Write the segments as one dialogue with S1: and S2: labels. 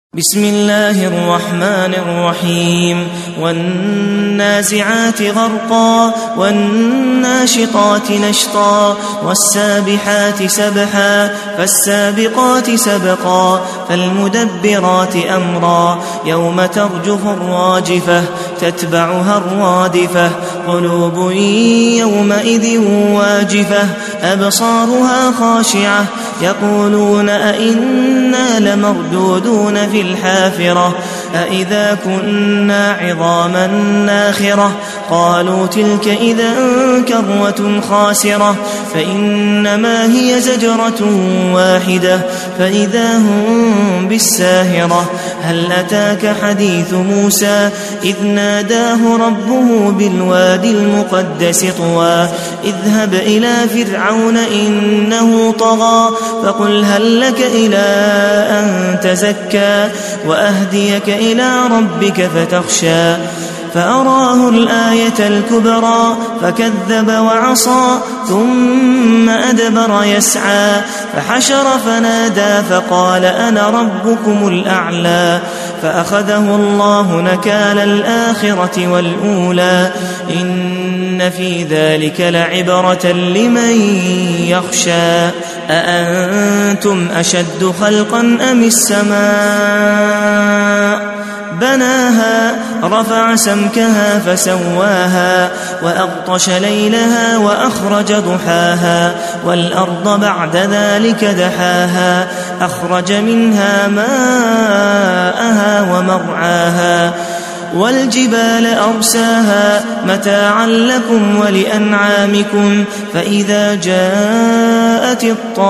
S1: بسم الله الرحمن الرحيم والنازعات غرقا والناشطات نشطا والسابحات سبحا فالسابقات سبقا فالمدبرات أمرا يوم ترجف الراجفة تتبعها الرادفة قلوب يومئذ واجفة أبصارها خاشعة يقولون أئنا لمردودون في الحافرة أئذا كنا عظاما ناخرة قالوا تلك إذا كرة خاسرة فإنما هي زجرة واحدة فإذا هم بالساهرة هل أتاك حديث موسى إذ ناداه ربه بالوادي المقدس طوى اذهب إلى فرعون إنه طغى فقل هل لك إلى أن تزكى وأهديك إلى ربك فتخشى فأراه الآية الكبرى فكذب وعصى ثم أدبر يسعى فحشر فنادى فقال أنا ربكم الأعلى فأخذه الله نكال الآخرة والأولى إن في ذلك لعبرة لمن يخشى أأنتم أشد خلقا أم السماء بناها رفع سمكها فسواها وأغطش ليلها وأخرج ضحاها والأرض بعد ذلك دحاها أخرج منها ماءها ومرعاها والجبال أرساها متاعا لكم ولأنعامكم فإذا جاءت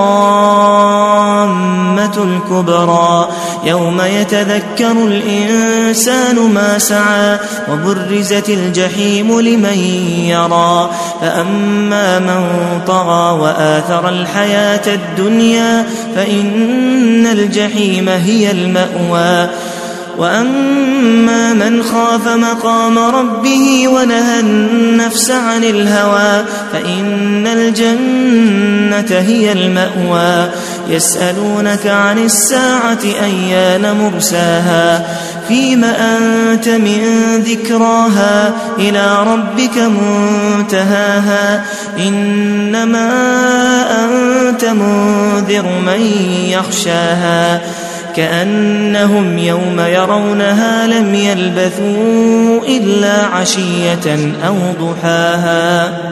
S1: الطامة الكبرى يوم يتذكر الإنسان ما سعى وبرزت الجحيم لمن يرى فأما من طغى وآثر الحياة الدنيا فإن الجحيم هي المأوى وأما من خاف مقام ربه ونهى النفس عن الهوى فإن الجنة هي المأوى يسألونك عن الساعة أيان مرساها فيم أنت من ذكراها إلى ربك منتهاها إنما أنت منذر من يخشاها كأنهم يوم يرونها لم يلبثوا إلا عشية أو ضحاها